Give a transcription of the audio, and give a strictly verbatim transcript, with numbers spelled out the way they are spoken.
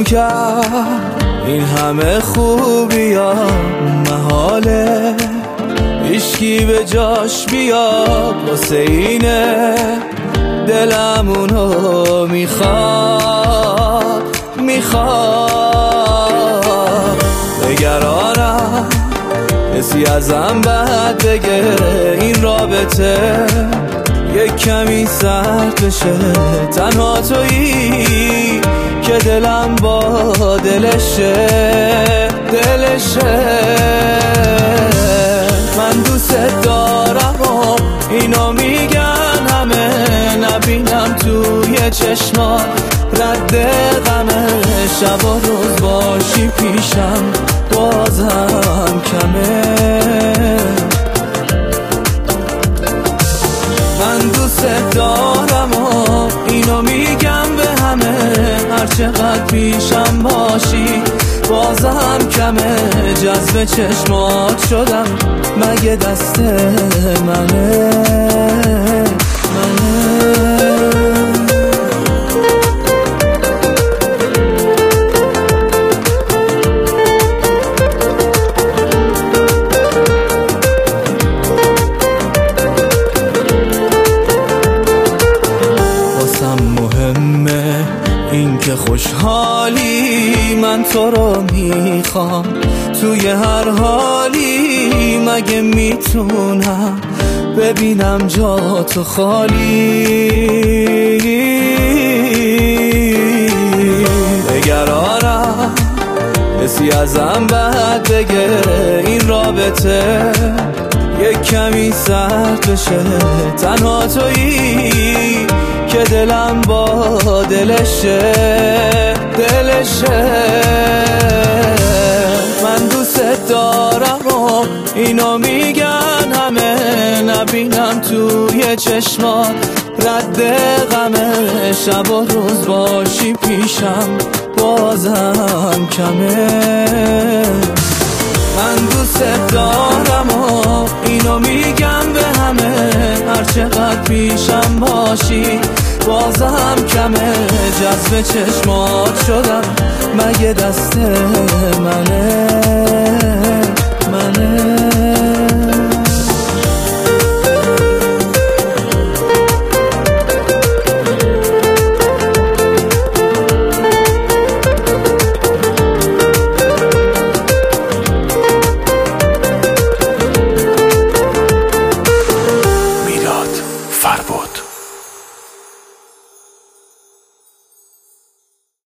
گم کرد این همه خوبی ها محاله، هیچکی به جاش بیاد واسه اینه دلمونو میخواد میخواد بگرانم کسی ازم بد بگه این رابطه یک کمی سرد بشه، تنها تویی که دلم با دلشه دلشه. من دوست دارم و اینو میگن همه، نبینم توی چشما رد غمه، شب و روز باشی پیشم بازم کمه. من دوست دارم و اینو میگم به همه، هر چقدر پیشم باشی بازم کمه. جذب چشمات شدم مگه دست منه منه. مهمه این که خوشحالی، من تو رو میخوام توی هر حالی، مگه میتونم ببینم جا تو خالی. بگرانم کسی ازم بد بگه این رابطه یک کمی سرد بشه، تنها تویی که دلم با دلشه دلشه. من دوست دارم و اینو میگن همه، نبینم توی چشما رد غمه، شب و روز باشی پیشم بازم کمه. من دوست دارم و اینو میگم به همه، هر چقدر پیشم باشی بازم کمه. جذب چشمات شدم مگه دست منه منه.